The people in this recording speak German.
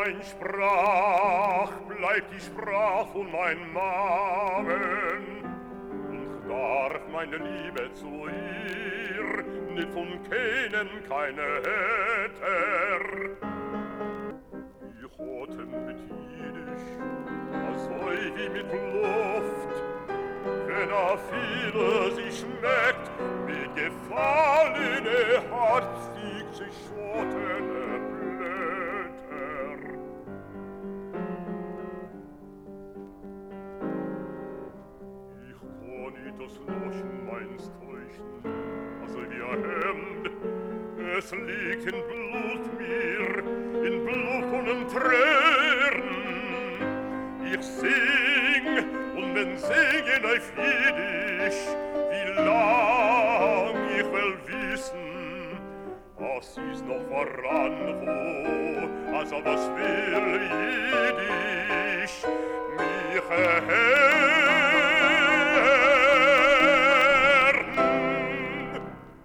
mein Sprach bleibt die Sprach von mein Namen, und darf meine Liebe zu ihr nicht von keinen keine hätter. Ich hatten mit Jiddisch, als wie mit Luft, wenn viele sie schmeckt, mit gefallene Hartzig sich schottene Blätter. Ich kann nicht das Loschen meins täuschen, also wie ein Hemd, es liegt in Blut mir, in Blut und in Tränen. Ich sing, und wenn singen auf Jiddisch, wie lang ich will wissen, es ist noch voran, wo, also was will Jiddisch, mich